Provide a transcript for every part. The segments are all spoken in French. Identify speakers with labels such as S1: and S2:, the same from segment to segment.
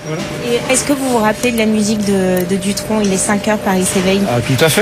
S1: Voilà.
S2: Et est-ce que vous vous rappelez de la musique de Dutronc, il est 5 heures, Paris s'éveille?
S1: Ah, tout à fait.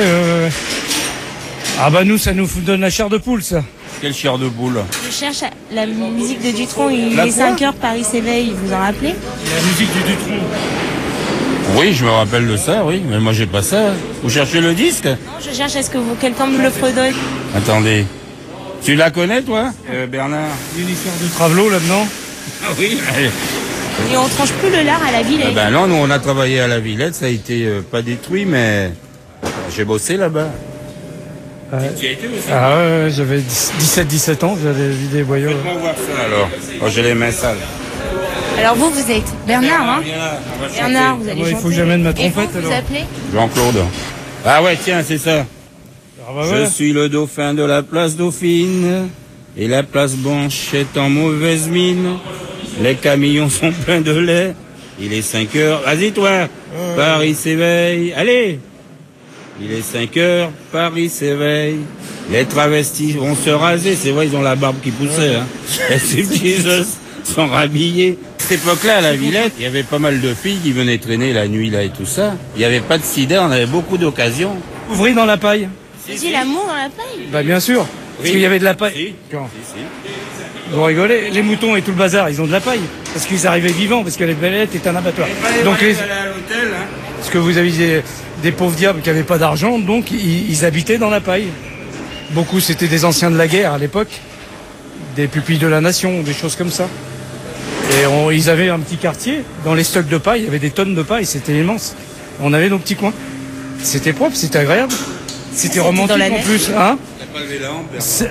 S1: Ah bah nous, ça nous donne la chair de poule, ça.
S3: Quelle chair de boule?
S2: Je cherche la musique de Dutronc, il
S3: La
S2: est
S3: quoi
S2: 5 heures, Paris s'éveille, vous vous en rappelez?
S1: La musique du Dutronc.
S3: Oui, je me rappelle de ça, oui. Mais moi, j'ai pas ça. Vous cherchez le disque?
S2: Non, je cherche, est-ce que quelqu'un me le fredonne?
S3: Attendez. Tu la connais, toi, Bernard?
S1: Il y a une histoire de Travelot là-dedans.
S3: Ah oui.
S2: Et on tranche plus le lard à la Villette.
S3: Ben non, nous, on a travaillé à la Villette. Ça a été pas détruit, mais j'ai bossé là-bas. Tu y as été aussi?
S1: Ah ouais, j'avais 17 ans, j'avais vu des boyaux.
S3: Faites-moi voir ça, alors. Oh, j'ai les mains sales.
S2: Alors vous êtes Bernard, hein?
S3: Viens là, on va chanter.
S2: Bernard, vous allez
S1: Ouais, il
S2: chanter.
S1: faut que j'amène ma
S2: Et
S1: trompette,
S2: vous, vous
S1: alors.
S2: appelez?
S3: Jean-Claude. Ah ouais, tiens, c'est ça.
S1: Ah bah
S3: Je
S1: ouais.
S3: suis le dauphin de la place Dauphine, et la place Blanche est en mauvaise mine. Les camions sont pleins de lait, il est 5 heures. Vas-y toi, Paris s'éveille, allez. Il est 5 heures, Paris s'éveille. Les travestis vont se raser, c'est vrai, ils ont la barbe qui poussait. Hein. Et ces petits os sont rhabillés. À cette époque-là, à la Villette, il y avait pas mal de filles qui venaient traîner la nuit là et tout ça. Il n'y avait pas de sida, on avait beaucoup d'occasions.
S1: Ouvrez dans la paille.
S2: Faisiez l'amour dans la paille?
S1: Bah bien sûr. Parce qu'il y avait de la paille.
S3: Si.
S1: Quand
S3: Si.
S1: Vous rigolez, les moutons et tout le bazar, ils ont de la paille. Parce qu'ils arrivaient vivants, parce que les Bellettes est un abattoir. Donc
S3: à l'hôtel, hein.
S1: parce que vous aviez des pauvres diables qui n'avaient pas d'argent, donc ils habitaient dans la paille. Beaucoup, c'était des anciens de la guerre à l'époque, des pupilles de la nation, des choses comme ça. Et ils avaient un petit quartier, dans les stocks de paille, il y avait des tonnes de paille, c'était immense. On avait nos petits coins. C'était propre, c'était agréable. C'était romantique
S2: dans la
S1: en
S2: neige.
S1: plus. Hein
S3: T'as pas levé la hampe,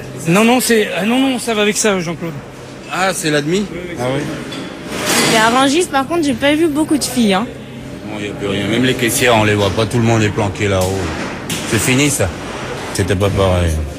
S1: non, ça va avec ça, Jean-Claude.
S3: Ah, c'est l'admis? Ah oui.
S2: Mais à Rungis, par contre, j'ai pas vu beaucoup de filles, hein.
S3: Bon, il n'y a plus rien. Même les caissières, on les voit pas. Tout le monde est planqué là-haut. C'est fini, ça. C'était pas pareil.